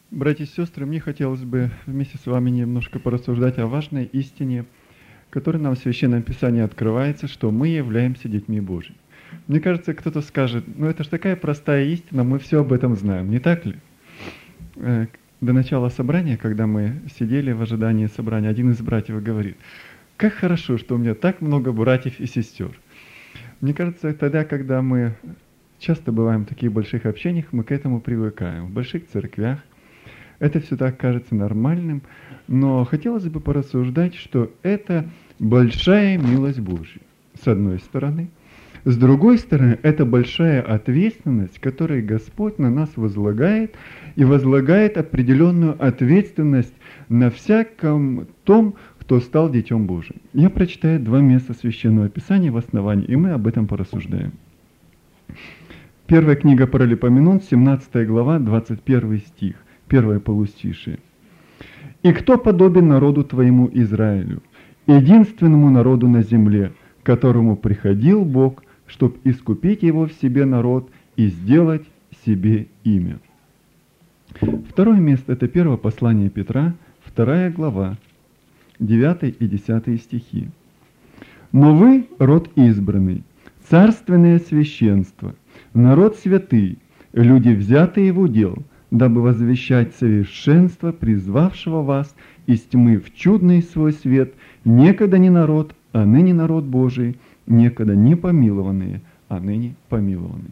Братья и сестры, мне хотелось бы вместе с вами немножко порассуждать о важной истине, которая нам в Священном Писании открывается, что мы являемся детьми Божьими. Мне кажется, кто-то скажет, ну это же такая простая истина, мы все об этом знаем, не так ли? До начала собрания, когда мы сидели в ожидании собрания, один из братьев говорит, как хорошо, что у меня так много братьев и сестер. Мне кажется, тогда, когда мы часто бываем в таких больших общениях, мы к этому привыкаем. В больших церквях это все так кажется нормальным, но хотелось бы порассуждать, что это большая милость Божья, с одной стороны. С другой стороны, это большая ответственность, которую Господь на нас возлагает, и возлагает определенную ответственность на всяком том, кто стал Детем Божьим. Я прочитаю два места Священного Писания в основании, и мы об этом порассуждаем. Первая книга Паралипоменон, 17 глава, 21 стих, первое полустишие. «И кто подобен народу твоему Израилю, единственному народу на земле, к которому приходил Бог, чтобы искупить его в себе народ и сделать себе имя». Второе место – это первое послание Петра, 2 глава, 9 и 10 стихи. «Но вы – род избранный, царственное священство, народ святый, люди, взятые в удел, дабы возвещать совершенство призвавшего вас из тьмы в чудный свой свет, некогда не народ, а ныне народ Божий, некогда не помилованные, а ныне помилованные».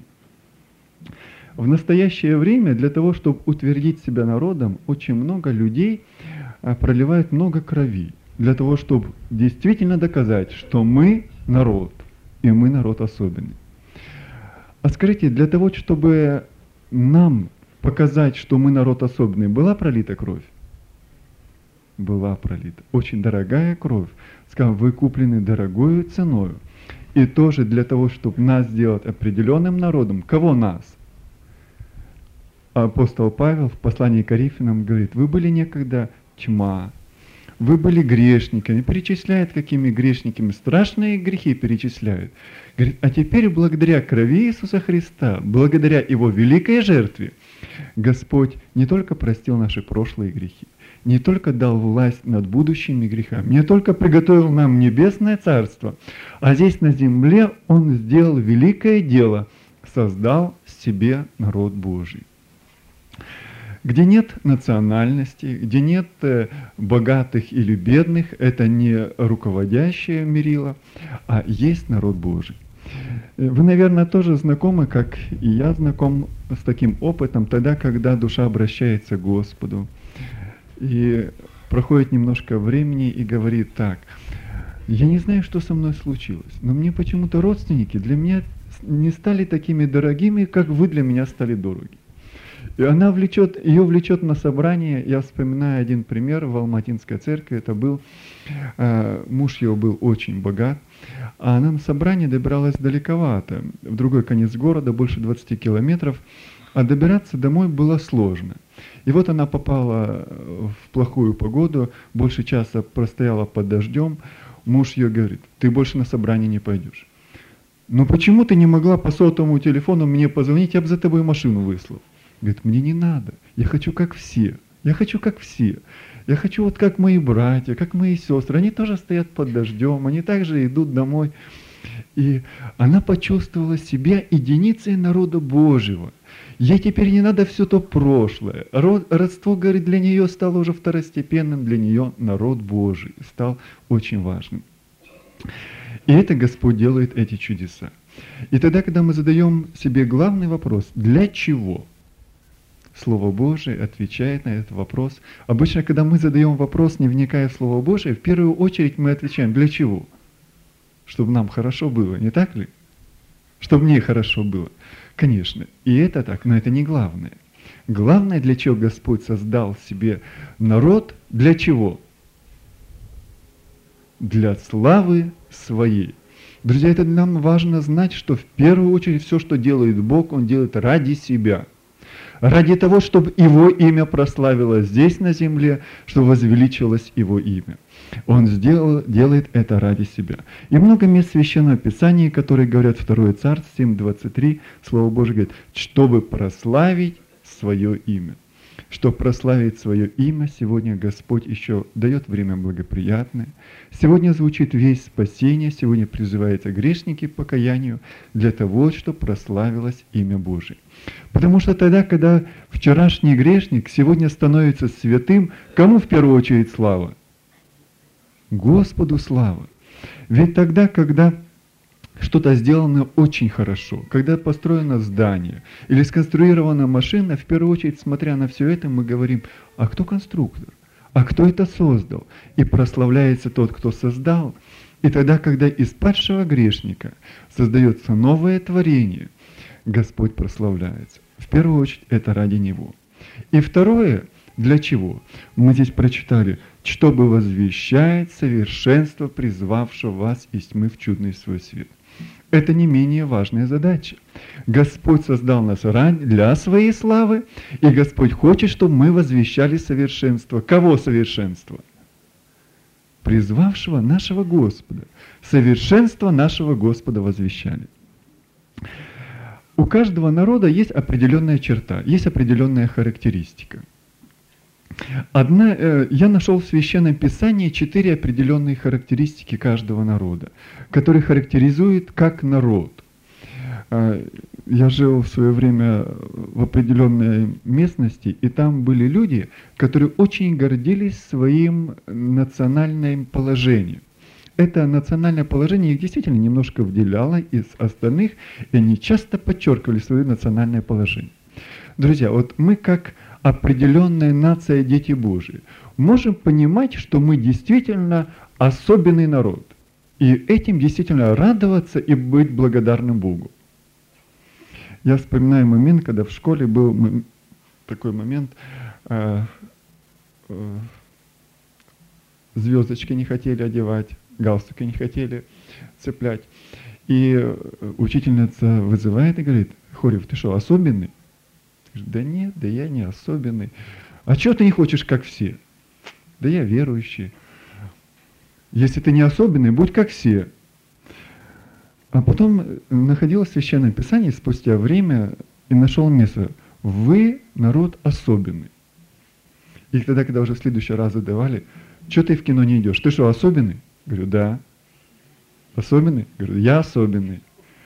В настоящее время для того, чтобы утвердить себя народом, очень много людей проливают много крови, для того, чтобы действительно доказать, что мы народ, и мы народ особенный. А скажите, для того, чтобы нам показать, что мы народ особенный, была пролита кровь? Была пролита. Очень дорогая кровь. Сказал, вы куплены дорогою ценою. И тоже для того, чтобы нас сделать определенным народом. Кого нас? Апостол Павел в послании к Коринфянам говорит, вы были некогда тьма, вы были грешниками, перечисляет, какими грешниками, страшные грехи перечисляют. Говорит, а теперь благодаря крови Иисуса Христа, благодаря Его великой жертве, Господь не только простил наши прошлые грехи, не только дал власть над будущими грехами, не только приготовил нам небесное царство, а здесь на земле Он сделал великое дело, создал себе народ Божий. Где нет национальности, где нет богатых или бедных, это не руководящее мерило, а есть народ Божий. Вы, наверное, тоже знакомы, как и я знаком с таким опытом, тогда, когда душа обращается к Господу, и проходит немножко времени и говорит так, я не знаю, что со мной случилось, но мне почему-то родственники для меня не стали такими дорогими, как вы для меня стали дороги. И ее влечет на собрание. Я вспоминаю один пример в Алматинской церкви. Это был, муж его был очень богат, а она на собрание добиралась далековато, в другой конец города, больше 20 километров, а добираться домой было сложно. И вот она попала в плохую погоду, больше часа простояла под дождем. Муж ее говорит, ты больше на собрание не пойдешь. Но почему ты не могла по сотовому телефону мне позвонить, я бы за тобой машину выслал? Говорит, мне не надо, я хочу как все, я хочу как все. Я хочу вот как мои братья, как мои сестры. Они тоже стоят под дождем, они также идут домой. И она почувствовала себя единицей народа Божьего. Ей теперь не надо все то прошлое. Родство, говорит, для нее стало уже второстепенным, для нее народ Божий стал очень важным. И это Господь делает эти чудеса. И тогда, когда мы задаем себе главный вопрос, для чего? Слово Божие отвечает на этот вопрос. Обычно, когда мы задаем вопрос, не вникая в Слово Божие, в первую очередь мы отвечаем, для чего? Чтобы нам хорошо было, не так ли? Чтобы мне хорошо было. Конечно, и это так, но это не главное. Главное, для чего Господь создал себе народ, для чего? Для славы своей. Друзья, это нам важно знать, что в первую очередь все, что делает Бог, Он делает ради себя. Ради того, чтобы Его имя прославилось здесь на земле, чтобы возвеличилось Его имя. Он делает это ради себя. И много мест Священного Писания, которые говорят 2 Царств 7:23, Слово Божие говорит, чтобы прославить свое имя. что прославить свое имя сегодня Господь еще дает время благоприятное. Сегодня звучит весть спасения, сегодня призываются грешники к покаянию для того, чтобы прославилось имя Божие. Потому что тогда, когда вчерашний грешник сегодня становится святым, кому в первую очередь слава? Господу слава. Ведь тогда, когда что-то сделано очень хорошо, когда построено здание или сконструирована машина, в первую очередь, смотря на все это, мы говорим, а кто конструктор? А кто это создал? И прославляется тот, кто создал. И тогда, когда из падшего грешника создается новое творение, Господь прославляется. В первую очередь, это ради Него. И второе, для чего? Мы здесь прочитали, чтобы возвещает совершенство призвавшего вас из тьмы в чудный свой свет. Это не менее важная задача. Господь создал нас для своей славы, и Господь хочет, чтобы мы возвещали совершенство. Кого совершенство? Призвавшего нашего Господа. Совершенство нашего Господа возвещали. У каждого народа есть определенная черта, есть определенная характеристика. Я нашел в Священном Писании 4 определенные характеристики каждого народа, которые характеризуют как народ. Я жил в свое время в определенной местности, и там были люди, которые очень гордились своим национальным положением. Это национальное положение их действительно немножко выделяло из остальных, и они часто подчеркивали свое национальное положение. Друзья, вот мы как определенная нация, дети Божии, можем понимать, что мы действительно особенный народ. И этим действительно радоваться и быть благодарным Богу. Я вспоминаю момент, когда в школе был такой момент, звездочки не хотели одевать, галстуки не хотели цеплять. И учительница вызывает и говорит: Хорев, ты что, особенный? Да нет, да я не особенный. А чего ты не хочешь, как все? Да я верующий. Если ты не особенный, будь как все. А потом находил в Священном Писании спустя время и нашел место. Вы народ особенный. И тогда, когда уже в следующий раз задавали, что ты в кино не идешь? Ты что, особенный? Говорю, да. Особенный? Говорю, я особенный.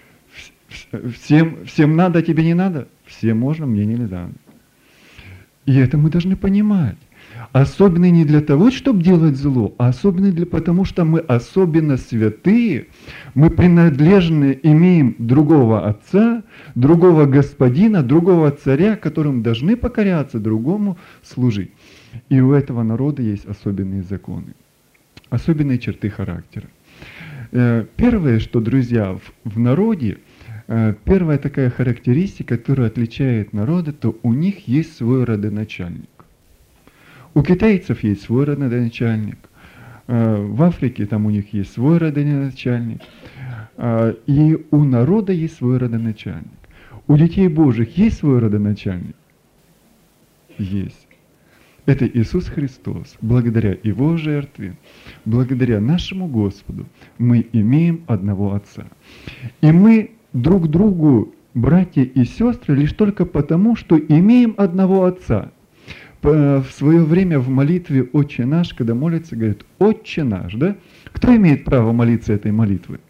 Всем надо, а тебе не надо? Всем можно, мне не надо. И это мы должны понимать. Особенный не для того, чтобы делать зло, а особенный потому, что мы особенно святые, мы принадлежны, имеем другого Отца, другого Господина, другого Царя, которым должны покоряться, другому служить. И у этого народа есть особенные законы, особенные черты характера. Первое, что, друзья, в народе, первая такая характеристика, которая отличает народы, то у них есть свой родоначальник. У китайцев есть свой родоначальник, в Африке там у них есть свой родоначальник, и у народа есть свой родоначальник. У детей Божьих есть свой родоначальник? Есть. Это Иисус Христос. Благодаря Его жертве, благодаря нашему Господу, мы имеем одного Отца. И мы друг другу, братья и сестры, лишь только потому, что имеем одного Отца. В свое время в молитве «Отче наш», когда молится, говорит «Отче наш», да? Кто имеет право молиться этой молитвой?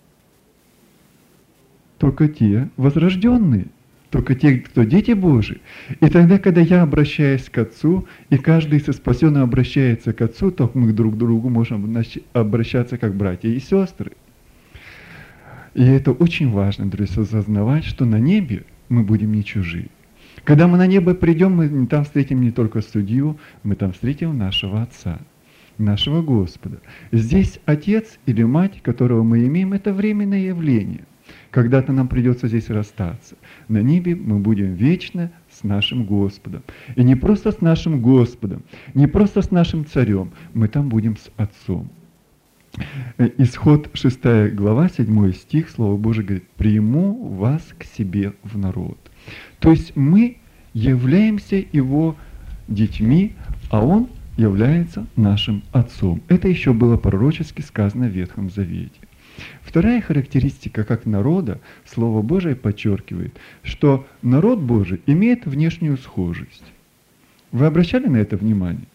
Только те возрожденные, только те, кто дети Божии. И тогда, когда я обращаюсь к Отцу, и каждый со спасенным обращается к Отцу, то мы друг к другу можем обращаться как братья и сестры. И это очень важно, друзья, осознавать, что на небе мы будем не чужие. Когда мы на небо придем, мы там встретим не только судью, мы там встретим нашего Отца, нашего Господа. Здесь Отец или Мать, которого мы имеем, это временное явление. Когда-то нам придется здесь расстаться. На небе мы будем вечно с нашим Господом. И не просто с нашим Господом, не просто с нашим Царем, мы там будем с Отцом. Исход 6 глава, 7 стих, Слово Божие говорит: «Приму вас к себе в народ». То есть мы являемся Его детьми, а Он является нашим Отцом. Это еще было пророчески сказано в Ветхом Завете. Вторая характеристика как народа, Слово Божие подчеркивает, что народ Божий имеет внешнюю схожесть. Вы обращали на это внимание?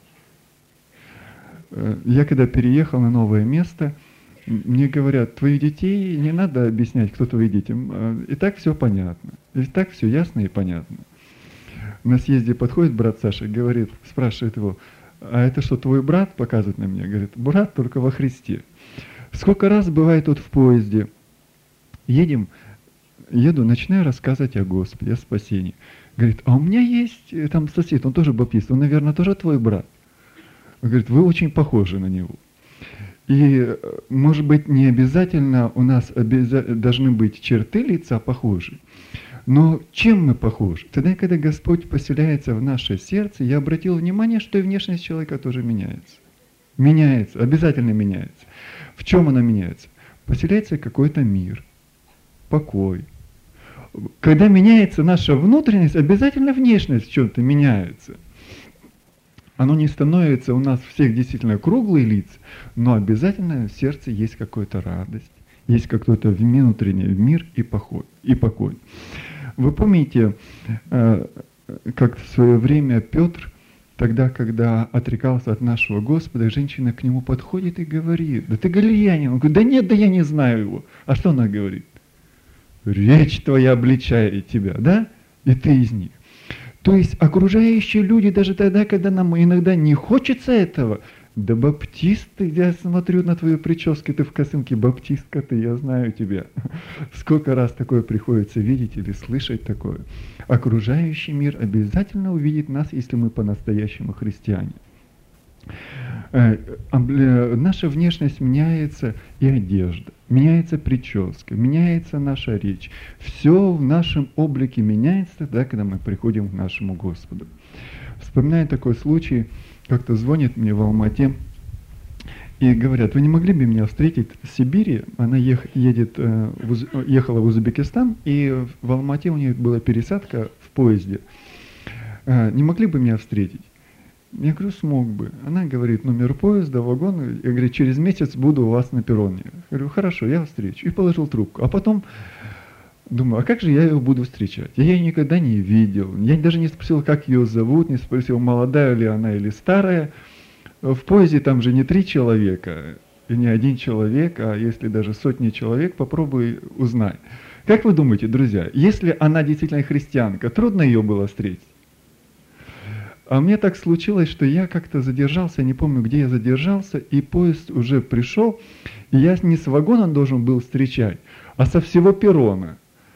Я когда переехал на новое место, мне говорят, твоих детей не надо объяснять, кто твои дети. И так все понятно. И так все ясно и понятно. На съезде подходит брат Саша и говорит, спрашивает его, а это что, твой брат? Показывает на меня. Говорит, брат только во Христе. Сколько раз бывает вот в поезде, еду, начинаю рассказывать о Господе, о спасении. Говорит, а у меня есть там сосед, он тоже баптист, он, наверное, тоже твой брат. Он говорит, вы очень похожи на него. И, может быть, не обязательно у нас должны быть черты лица похожи, но чем мы похожи? Тогда, когда Господь поселяется в наше сердце, я обратил внимание, что и внешность человека тоже меняется. Меняется, обязательно меняется. В чем она меняется? Поселяется какой-то мир, покой. Когда меняется наша внутренность, обязательно внешность в чем-то меняется. Оно не становится у нас всех действительно круглые лица, но обязательно в сердце есть какая-то радость, есть какой-то внутренний мир и покой. Вы помните, как в свое время Петр, тогда, когда отрекался от нашего Господа, женщина к нему подходит и говорит, да ты галилеянин. Он говорит, да нет, да я не знаю его. А что она говорит? Речь твоя обличает тебя, да? И ты из них. То есть окружающие люди, даже тогда, когда нам иногда не хочется этого, да баптисты, я смотрю на твою прическу, ты в косынке, баптистка ты, я знаю тебя. Сколько раз такое приходится видеть или слышать такое. Окружающий мир обязательно увидит нас, если мы по-настоящему христиане. Наша внешность меняется и одежда, меняется прическа, меняется наша речь. Все в нашем облике меняется тогда, когда мы приходим к нашему Господу. Вспоминаю такой случай, как-то звонит мне в Алмате и говорят, вы не могли бы меня встретить в Сибири? Она ехала в Узбекистан, и в Алмате у нее была пересадка в поезде. Не могли бы меня встретить? Я говорю, смог бы. Она говорит, номер поезда, вагон. Я говорю, через месяц буду у вас на перроне. Я говорю, хорошо, я встречу. И положил трубку. А потом думаю, а как же я ее буду встречать? Я ее никогда не видел. Я даже не спросил, как ее зовут, не спросил, молодая ли она или старая. В поезде там же не 3 человека, и не 1 человек, а если даже сотни человек, попробуй узнай. Как вы думаете, друзья, если она действительно христианка, трудно ее было встретить? А мне так случилось, что я как-то задержался, не помню, где я задержался, и поезд уже пришел, и я не с вагона должен был встречать, а со всего перрона.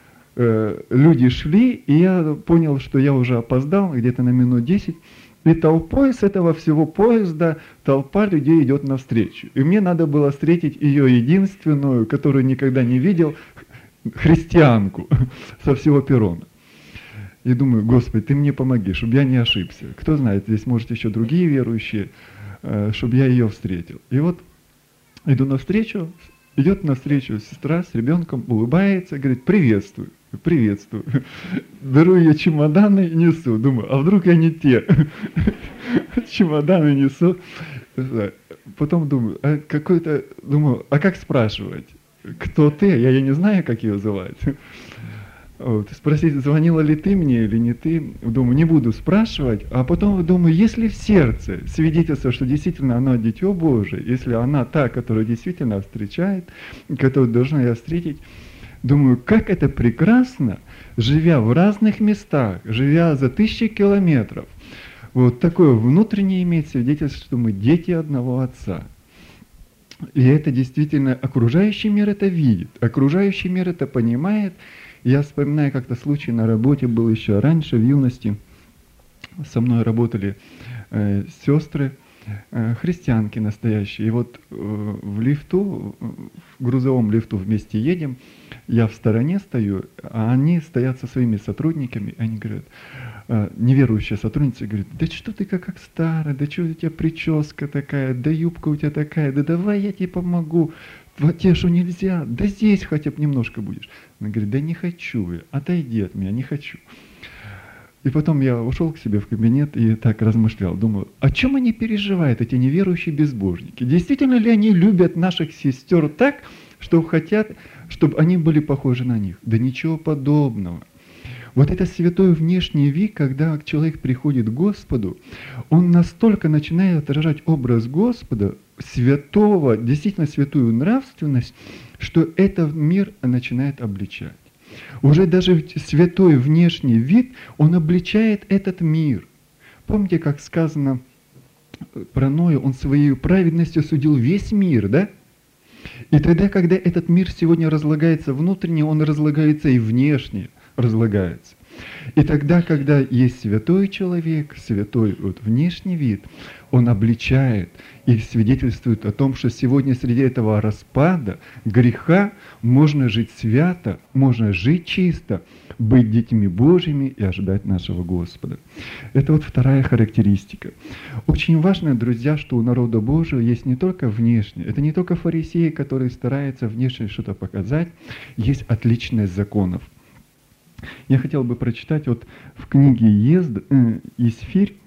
Люди шли, и я понял, что я уже опоздал, где-то на минут 10, и толпой с этого всего поезда толпа людей идет навстречу. И мне надо было встретить ее единственную, которую никогда не видел, христианку со всего перрона. И думаю, Господи, Ты мне помоги, чтобы я не ошибся. Кто знает, здесь, может, еще другие верующие, чтобы я ее встретил. И вот иду навстречу, идет навстречу сестра с ребенком, улыбается, говорит, приветствую, приветствую. Беру ее чемоданы и несу. Думаю, а вдруг я не те? Чемоданы несу. Потом думаю, а как спрашивать? Кто ты? Я ее не знаю, как ее звать. Вот, спросить, звонила ли ты мне или не ты, думаю, не буду спрашивать, а потом думаю, если в сердце свидетельство, что действительно она дитё Божие, если она та, которую действительно встречает, которую должна я встретить, думаю, как это прекрасно, живя в разных местах, живя за 1000 километров, вот такое внутреннее иметь свидетельство, что мы дети одного Отца. И это действительно, окружающий мир это видит, окружающий мир это понимает. Я вспоминаю как-то случай на работе, был еще раньше, в юности. Со мной работали сестры, христианки настоящие. И вот в грузовом лифту вместе едем, я в стороне стою, а они стоят со своими сотрудниками, они говорят, неверующая сотрудница говорит, да что ты как старая, да что у тебя прическа такая, да юбка у тебя такая, да давай я тебе помогу. Тебе что нельзя? Да здесь хотя бы немножко будешь. Она говорит, да не хочу я, отойди от меня, не хочу. И потом я ушел к себе в кабинет и так размышлял, думаю, о чем они переживают, эти неверующие безбожники? Действительно ли они любят наших сестер так, что хотят, чтобы они были похожи на них? Да ничего подобного. Вот это святой внешний вид, когда человек приходит к Господу, он настолько начинает отражать образ Господа, святого, действительно святую нравственность, что этот мир начинает обличать. Уже даже святой внешний вид, он обличает этот мир. Помните, как сказано про Ноя, он своей праведностью судил весь мир, да? И тогда, когда этот мир сегодня разлагается внутренне, он разлагается и внешне разлагается. И тогда, когда есть святой человек, святой вот внешний вид, он обличает и свидетельствует о том, что сегодня среди этого распада, греха, можно жить свято, можно жить чисто, быть детьми Божьими и ожидать нашего Господа. Это вот вторая характеристика. Очень важно, друзья, что у народа Божьего есть не только внешнее, это не только фарисеи, которые стараются внешне что-то показать, есть отличность законов. Я хотел бы прочитать вот в книге Есфирь.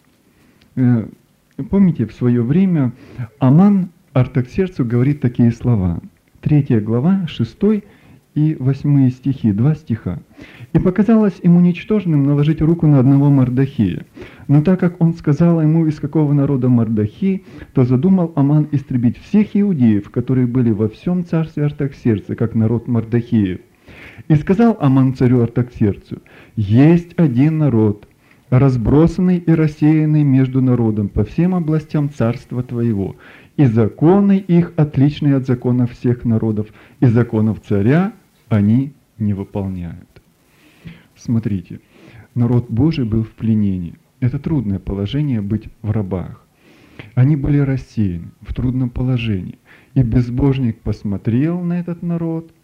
Помните, в свое время Аман Артаксерцу говорит такие слова. 3 глава, 6 и 8 стихи, 2 стиха. «И показалось ему ничтожным наложить руку на одного Мардохея. Но так как он сказал ему, из какого народа Мардохей, то задумал Аман истребить всех иудеев, которые были во всем царстве Артаксерца, как народ Мардохеев. И сказал Аман царю Артаксерцу: есть один народ, разбросанный и рассеянный между народом по всем областям царства твоего, и законы их отличные от законов всех народов, и законов царя они не выполняют». Смотрите, народ Божий был в пленении. Это трудное положение быть в рабах. Они были рассеяны, в трудном положении. И безбожник посмотрел на этот народ.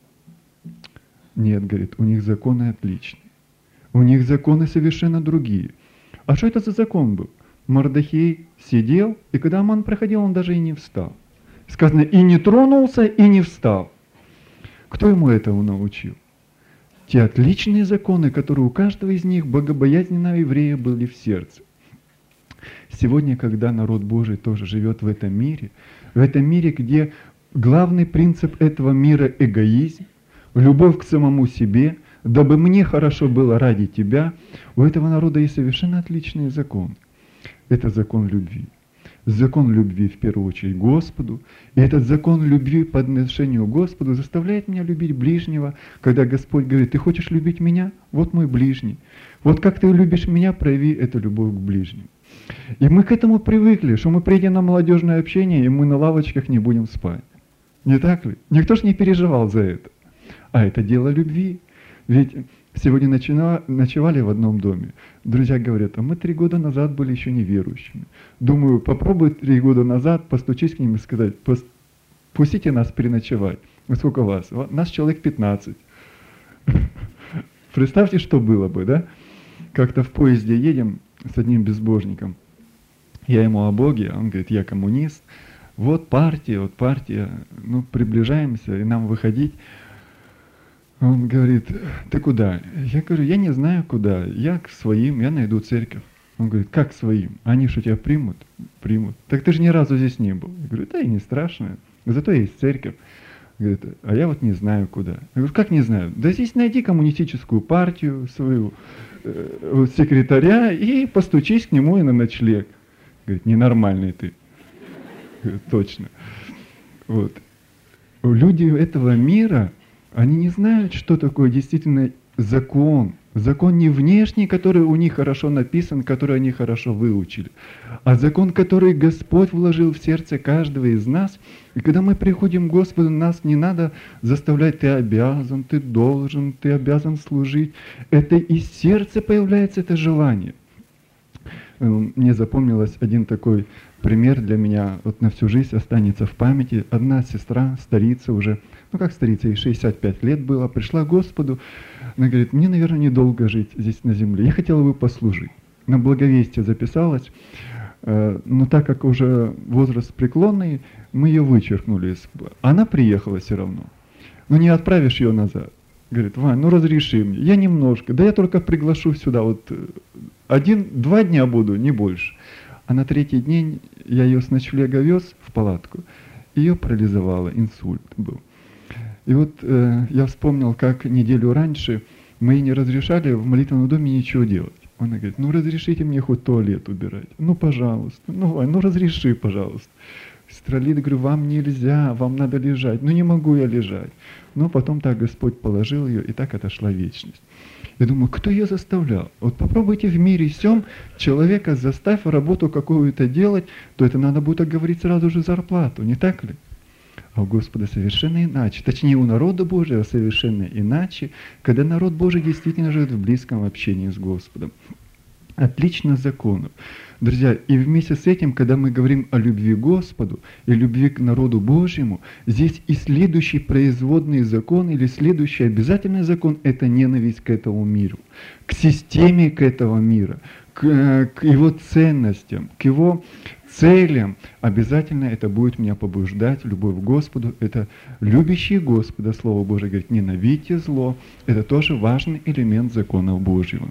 Нет, говорит, у них законы отличные. У них законы совершенно другие. А что это за закон был? Мардохей сидел, и когда Аман проходил, он даже и не встал. Сказано, и не тронулся, и не встал. Кто ему этого научил? Те отличные законы, которые у каждого из них богобоязненного еврея были в сердце. Сегодня, когда народ Божий тоже живет в этом мире, где главный принцип этого мира – эгоизм, любовь к самому себе, дабы мне хорошо было ради тебя, у этого народа есть совершенно отличный закон. Это закон любви. Закон любви в первую очередь Господу. И этот закон любви по отношению к Господу заставляет меня любить ближнего, когда Господь говорит: ты хочешь любить меня? Вот мой ближний. Вот как ты любишь меня, прояви эту любовь к ближнему. И мы к этому привыкли, что мы приедем на молодежное общение, и мы на лавочках не будем спать. Не так ли? Никто ж не переживал за это. А это дело любви. Ведь сегодня ночевали в одном доме. Друзья говорят: а мы 3 года назад были еще неверующими. Думаю, попробуй 3 года назад постучись к ним и сказать: пустите нас переночевать. Сколько вас? Нас человек 15. Представьте, что было бы, да? Как-то в поезде едем с одним безбожником. Я ему о Боге, а он говорит: я коммунист. Вот партия. Ну, приближаемся, и нам выходить. Он говорит: ты куда? Я говорю: я не знаю куда, я к своим, я найду церковь. Он говорит: как своим? Они что, тебя примут? Примут. Так ты же ни разу здесь не был. Я говорю: да и не страшно, зато есть церковь. Говорит: а я вот не знаю куда. Я говорю: как не знаю? Да здесь найди коммунистическую партию, свою секретаря, и постучись к нему и на ночлег. Говорит: ненормальный ты. Говорю: точно. Вот. Люди этого мира, они не знают, что такое действительно закон. Закон не внешний, который у них хорошо написан, который они хорошо выучили, а закон, который Господь вложил в сердце каждого из нас. И когда мы приходим к Господу, нас не надо заставлять: ты обязан, ты должен, ты обязан служить. Это из сердца появляется это желание. Мне запомнилось один такой пример для меня, вот на всю жизнь останется в памяти. Одна сестра, старица уже, ну как старица, ей 65 лет было, пришла к Господу. Она говорит: мне, наверное, недолго жить здесь на земле, я хотела бы послужить. На благовестие записалась, но так как уже возраст преклонный, мы ее вычеркнули. Она приехала все равно, но не отправишь ее назад. Говорит: Вань, ну разреши мне, я немножко, да я только приглашу сюда, вот 1-2 дня буду, не больше. А на 3-й день я ее с ночлега вез в палатку, ее парализовало, инсульт был. И вот я вспомнил, как неделю раньше мы ей не разрешали в молитвенном доме ничего делать. Она говорит, ну разрешите мне хоть туалет убирать. Ну пожалуйста, ну разреши, пожалуйста. Сестра Лида, говорю, вам нельзя, вам надо лежать. Ну не могу я лежать. Но потом так Господь положил ее, и так отошла вечность. Я думаю, кто ее заставлял? Вот попробуйте в мире всем человека заставь работу какую-то делать, то это надо будет говорить сразу же зарплату, не так ли? А у Господа совершенно иначе. Точнее, у народа Божьего совершенно иначе, когда народ Божий действительно живет в близком общении с Господом. Отлично законов. Друзья, и вместе с этим, когда мы говорим о любви к Господу и любви к народу Божьему, здесь и следующий производный закон или следующий обязательный закон – это ненависть к этому миру, к системе к этого мира, к его ценностям, к его целям. Обязательно это будет меня побуждать, любовь к Господу. Это любящий Господа, Слово Божие говорит, ненавидьте зло. Это тоже важный элемент закона Божьего.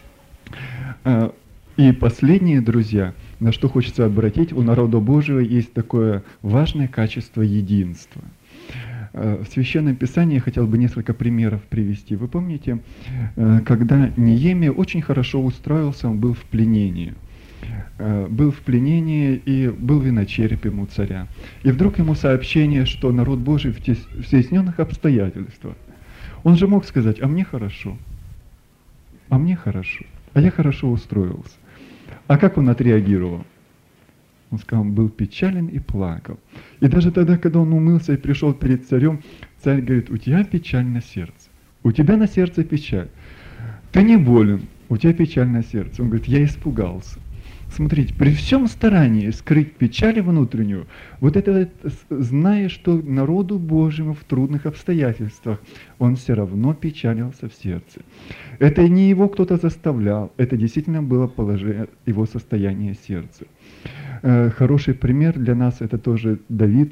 И последнее, друзья, на что хочется обратить, у народа Божьего есть такое важное качество единства. В Священном Писании я хотел бы несколько примеров привести. Вы помните, когда Неемия очень хорошо устроился, он был в пленении. Был в пленении и был виночерпием у царя. И вдруг ему сообщение, что народ Божий в стесненных обстоятельствах. Он же мог сказать, а мне хорошо, а мне хорошо, а я хорошо устроился. А как он отреагировал? Он сказал, он был печален и плакал. И даже тогда, когда он умылся и пришел перед царем, царь говорит, у тебя печаль на сердце, у тебя на сердце печаль. Ты не болен, у тебя печаль на сердце. Он говорит, я испугался. Смотрите, при всем старании скрыть печаль внутреннюю, вот это, зная, что народу Божьему в трудных обстоятельствах, он все равно печалился в сердце. Это не его кто-то заставлял, это действительно было положение его состояния сердца. Хороший пример для нас это тоже Давид.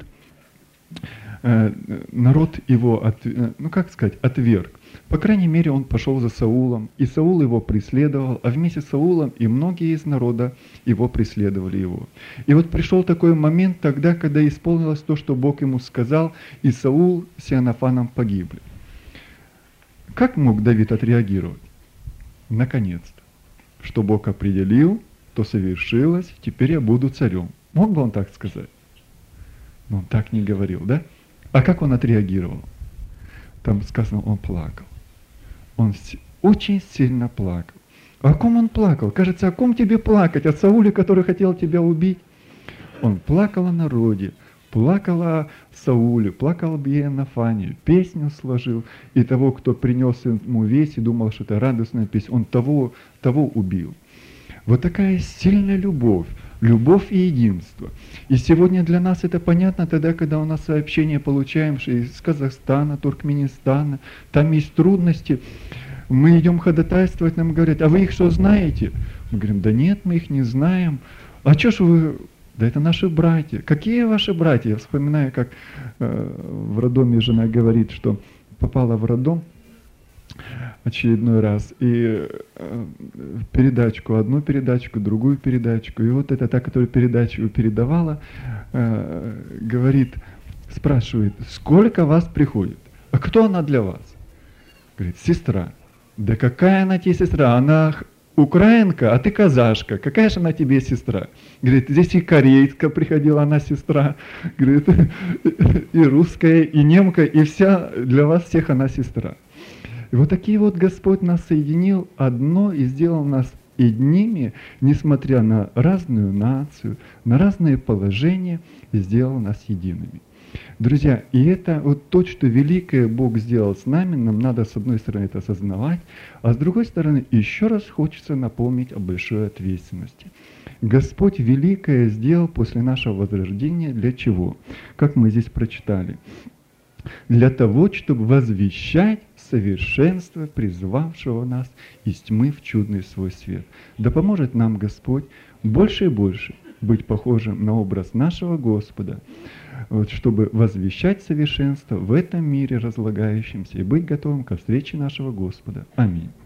Народ его, отверг. По крайней мере, он пошел за Саулом, и Саул его преследовал, а вместе с Саулом и многие из народа его преследовали его. И вот пришел такой момент тогда, когда исполнилось то, что Бог ему сказал, и Саул с Иоаннафаном погибли. Как мог Давид отреагировать? Наконец-то. Что Бог определил, то совершилось, теперь я буду царем. Мог бы он так сказать? Но он так не говорил, да? А как он отреагировал? Там сказано, он плакал. Он очень сильно плакал. О ком он плакал? Кажется, о ком тебе плакать? О Сауле, который хотел тебя убить? Он плакал о народе, плакал о Сауле, плакал об Иоаннафане, песню сложил, и того, кто принес ему весть и думал, что это радостная песня, он того убил. Вот такая сильная любовь. Любовь и единство. И сегодня для нас это понятно тогда, когда у нас сообщения получаем из Казахстана, Туркменистана, там есть трудности. Мы идем ходатайствовать, нам говорят, а вы их что знаете? Мы говорим, да нет, мы их не знаем. А что ж вы... Да это наши братья. Какие ваши братья? Я вспоминаю, как в роддоме жена говорит, что попала в роддом очередной раз, и одну передачку, другую передачку, и вот эта та, которая передачу передавала, говорит, спрашивает, сколько вас приходит? А кто она для вас? Говорит, сестра. Да какая она тебе сестра? Она украинка, а ты казашка. Какая же она тебе сестра? Говорит, здесь и корейка приходила, она сестра. Говорит, и русская, и немка, и вся, для вас всех она сестра. И вот такие вот Господь нас соединил одно и сделал нас одними, несмотря на разную нацию, на разные положения, и сделал нас едиными. Друзья, и это вот то, что великое Бог сделал с нами, нам надо с одной стороны это осознавать, а с другой стороны еще раз хочется напомнить о большой ответственности. Господь великое сделал после нашего возрождения для чего? Как мы здесь прочитали. Для того, чтобы возвещать совершенство, призвавшего нас из тьмы в чудный свой свет. Да поможет нам Господь больше и больше быть похожим на образ нашего Господа, вот, чтобы возвещать совершенство в этом мире разлагающемся и быть готовым ко встрече нашего Господа. Аминь.